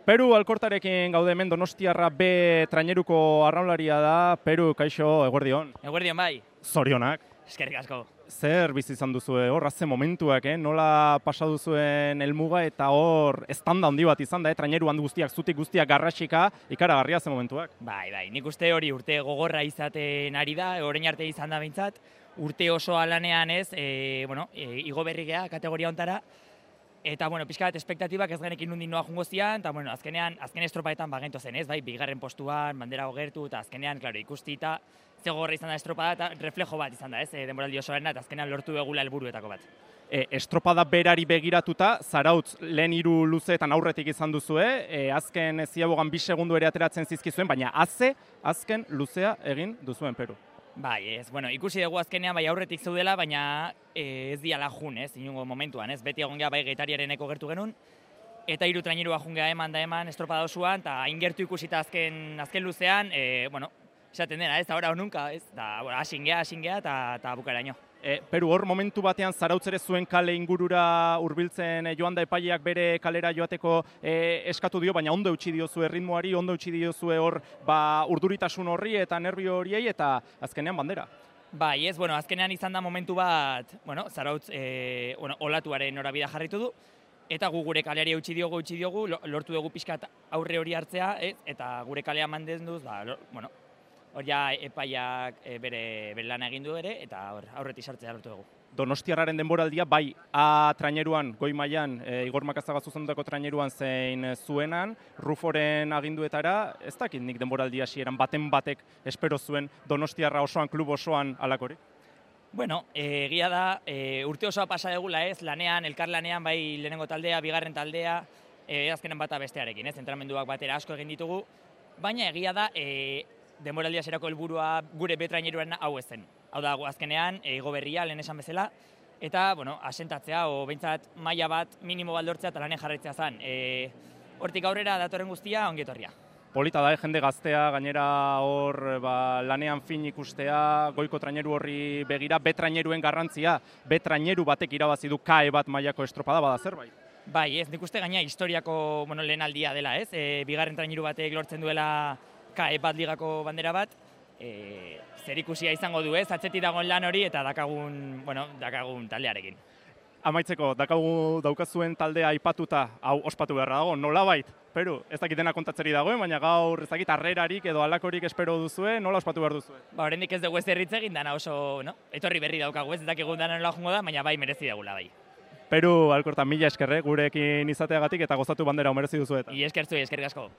Peru Alkortarekin gaude hemen Donostiarra B traineruko arraunlaria da. Peru, kaixo, eguerdion. Eguerdion bai. Zorionak. Eskerrik asko. Zer bizi izan duzue hor, azze momentuak, nola pasa duzuen helmuga eta hor eztanda handi bat izan da, traineru handi guztiak, zutik guztiak garrasika, ikaragarria ze momentuak. Bai, nik uste hori urte gogorra izaten ari da, orain arte izan da behintzat, urte osoa lanean ez, igo berri gea kategoria hontara, eta, pixka bat espektatibak ez genekin nundin noa jungo zian, eta, azken estropaetan bagento zen ez, bai, bigarren postuan, bandera gertu, eta azkenean, klaro, ikustita, ze gogorra izan da estropada, eta reflejo bat izan da, ez, denboraldi osoarena, eta azkenean lortu egula helburuetako bat. Estropada berari begiratuta, Zarautz lehen 3 luzeetan aurretik izan duzue, azken ziabogan 2 segundu ere ateratzen zizkizuen, baina azken luzea egin duzuen Peru. Bai, ez, ikusi dugu azkenean bai aurretik zeudela, baina ez diala jun, ez, inungo momentuan, ez, beti egon geha bai Getariareneko gertu genuen, eta 3 trainerua jun geha eman estropada osoan, eta ingertu ikusita azken luzean, esaten dena, ez, da ora honunka, ez, da, hasin geha, eta bukaraino. Peru, hor momentu batean Zarautz ere zuen kale ingurura hurbiltzen joan da epaileak bere kalera joateko eskatu dio, baina ondo eutsi diozue ritmoari, ondo eutsi diozue hor urduritasun horri eta nerbio horiei eta azkenean bandera. Bai, ez, azkenean izan da momentu bat, Zarautz olatuaren norabidea jarritu du, eta gu gure kaleari eutsi diogu, lortu dugu pixkat aurre hori hartzea, eta gure kalea mandezen duz, hor ja epaiak bere lana egin du ere, eta aurretik sartzea lortu dugu. Donostiarraren denboraldia, bai A traineruan, goi mailan, Igor Makazaga zuzendutako traineruan zein zuenan, Ruforen aginduetara, ez dakit nik denboraldia hasieran baten batek espero zuen Donostiarra osoan, klub osoan alakorik? Egia da, urte osoa pasa degula ez, lanean, elkarlanean, bai lehenengo taldea, bigarren taldea, azkenen bata bestearekin, ez, entrenamenduak batera asko egin ditugu, baina egia da, denboraldia zerako helburua gure betraineruaren hau ez zen. Hau da, azkenean, igo berria, lehen esan bezala, eta, asentatzea, o behintzat maila bat minimo baldortzea eta lanen jarraitzea zen. Hortik aurrera datorren guztia, ongi etorria. Polita da, jende gaztea, gainera hor lanean fin ikustea, goiko traineru horri begira, betraineruen garrantzia, betraineru batek irabazi du KE bat mailako estropada bada zerbait. Bai, ez, nik uste gaina historiako lehen aldia dela, ez? Bigarren traineru batek lortzen duela KE bat ligako bandera bat, zer ikusia izango du ez, atzetik dagoen lan hori eta dakagun taldearekin. Amaitzeko, daukazuen taldea aipatuta, hau ospatu beharra dago, nolabait, Peru, ez dakit dena kontatzeri dagoen, baina gaur ez dakit harrerarik edo alakorik espero duzue, nola ospatu behar duzue? Oraindik ez dugu ez erritz egin, dana oso, etorri berri daukagu ez, dakigun dana nola jungo da, baina bai merezi dugula bai. Peru, Alkorta, mila eskerre, gurekin izateagatik eta gozatu bandera merezi duzueta. Eskertzu, eskerrik asko.